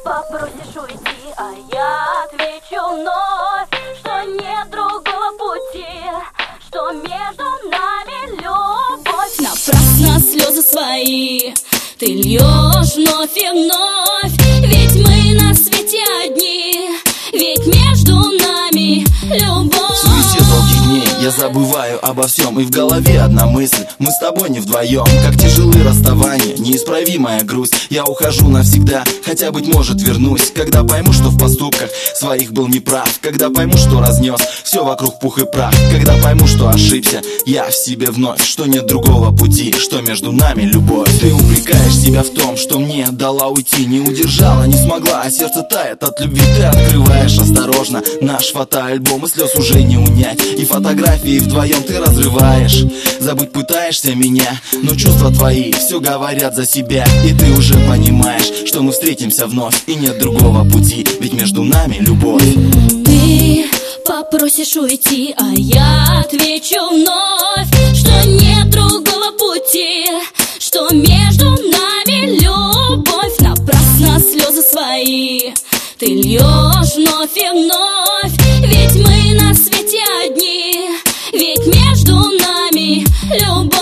попросишь уйти, а я отвечу вновь, что нет другого пути, что между нами любовь. Напрасно слезы свои ты льешь вновь и вновь, ведь мы на свете одни, ведь между нами любовь. В суете долгих дней я забываю обо всем, и в голове одна мысль: мы с тобой не вдвоем. Как тяжелы расставания, неисправимая грусть. Я ухожу навсегда, хотя, быть может, вернусь, когда пойму, что в поступках своих был неправ, когда пойму, что разнес все вокруг пух и прах, когда пойму, что ошибся я в себе вновь, что нет другого пути, что между нами любовь. Ты упрекаешь себя в том, что мне дала уйти, не удержала, не смогла, а сердце тает от любви. Ты открываешь осторожно наш фотоальбом, и слез уже не унять, и фотографии вдвоем ты разрываешь. Забыть пытаешься меня, но чувства твои все говорят за себя, и ты уже понимаешь, что мы встретимся вновь, и нет другого пути, ведь между нами любовь. Ты попросишь уйти, а я отвечу вновь, что нет другого пути, что между нами любовь. Напрасно слезы свои ты льешь вновь и вновь, ведь мы на свете одни, ведь между нами любовь.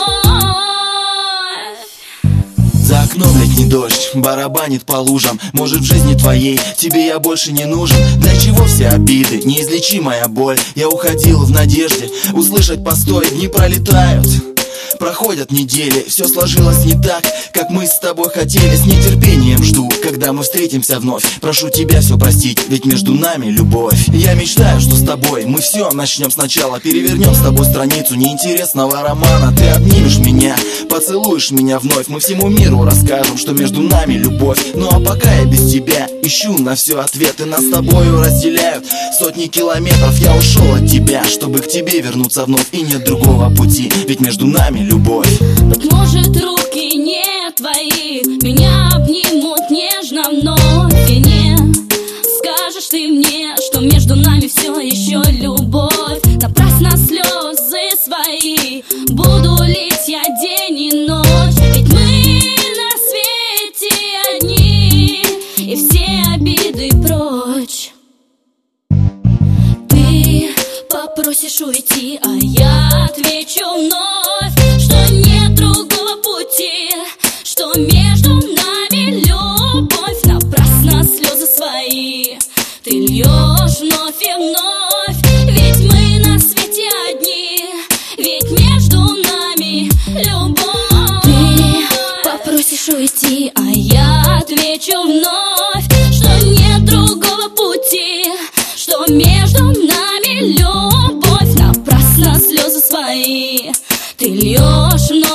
За окном летний дождь барабанит по лужам. Может, в жизни твоей тебе я больше не нужен? Для чего все обиды, неизлечимая боль? Я уходил в надежде услышать постой. Дни пролетают, проходят недели, все сложилось не так, как мы с тобой хотели. С нетерпением жду, когда мы встретимся вновь. Прошу тебя все простить, ведь между нами любовь. Я мечтаю, что с тобой мы все начнем сначала, перевернем с тобой страницу неинтересного романа. Ты обнимешь меня, поцелуешь меня вновь, мы всему миру расскажем, что между нами любовь. Ну а пока я без тебя ищу на все ответы, нас с тобою разделяют сотни километров. Я ушел от тебя, чтобы к тебе вернуться вновь, и нет другого пути, ведь между нами любовь. Быть может, руки не твои меня обнимут нежно вновь, и не скажешь ты мне, что между нами все еще любовь. Напрасно слезы свои буду лить я день и ночь, ведь мы на свете одни, и все обиды прочь. Ты попросишь уйти, а я отвечу вновь, что нет другого пути, что между нами любовь. Напрасно слезы свои ты льешь вновь и вновь, ведь мы на свете одни, ведь между нами любовь. Ты попросишь уйти, а я отвечу вновь, что нет другого пути, что между нами любовь. Напрасно слезы свои ты льешь вновь.